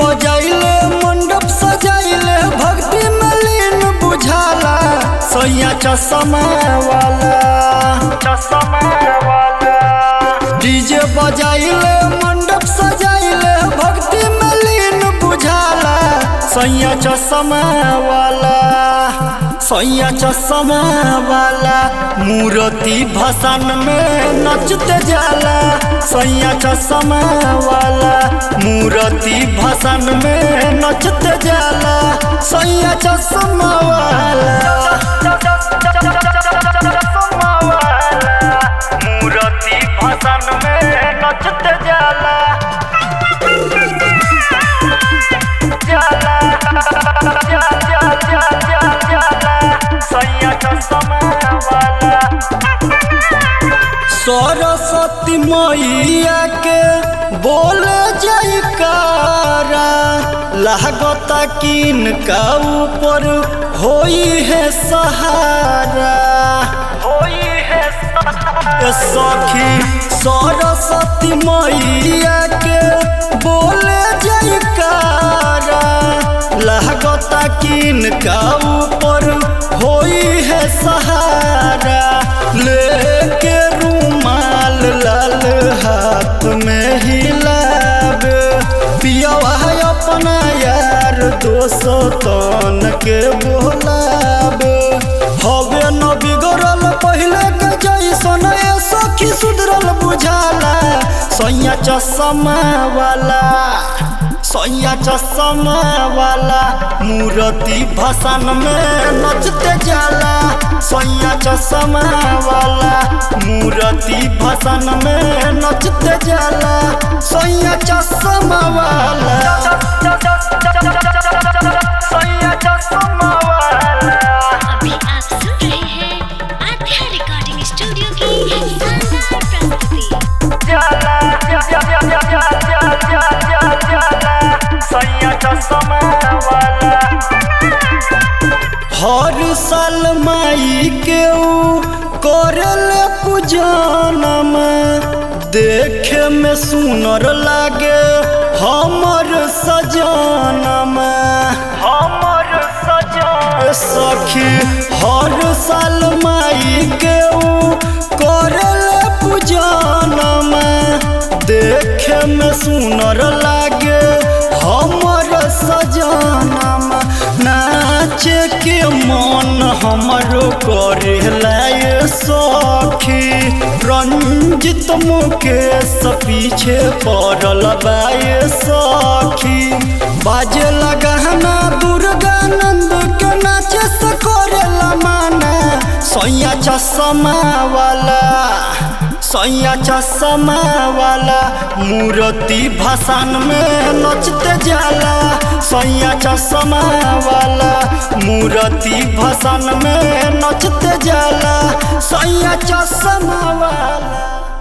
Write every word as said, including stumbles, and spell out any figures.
बजाइले मंडप सजाइले भक्ति में लीन बुझाला सैया चश्मा वाला चश्मा वाला। डीजे बजाइले मंडप सजाइले भक्ति में लीन बुझाला सैया चश्मा वाला सैया चश्मा वाला। मूर्ति भसान में नचते जाला सैया चश्मा वाला। मूर्ति भसान में नचते जाला सैया चश्मा वाला। मूर्ति भसान में नचते जाला सरस्वती मैया के बोले जयकारा लागता किनका ऊपर होई है सहारा होई है सहारा। सखी सरस्वती मैया के बोले जयकारा लागता किनका ऊपर होई है सहारा। लेके रुमाल लाल हाथ में हिलावे पियावा अपना यार दोस्तन के बोलावे। हवे न बिगड़ल पहले के जैसन सखी सुधरल बुझाला सैया चश्मा वाला सैया चश्मा वाला। मूर्ति भसान में नचते जाला सैया चश्मा वाला। मूर्ति भसान में नचते जाला सैया चश्मा वाला सैया चश्मा वाला। अभी आप सुन रहे हैं आध्या रिकॉर्डिंग स्टूडियो की शानदार प्रस्तुति। जाला जाला जाला जाला जाला सैया चश्मा वाला। हर साल माई के करल पूजन देखे में सुनर लागे हमर सजन हमर सजन। सखी हर साल माई के करल पूजन देखे में सुनर लागे हमर सजन। नाचे के मन हमरो करेला ये सखी रंजित मुकेश पीछे पड़ल बा ये सखी। बाजे लगाना दुर्गा नंद के नाचे से करेला माना सैया चश्मा वाला सैया चश्मा वाला। मूर्ति भसान में नचते जाला सैया चश्मा वाला। मूर्ति भसान में नचते जाला सैया चश्मा वाला।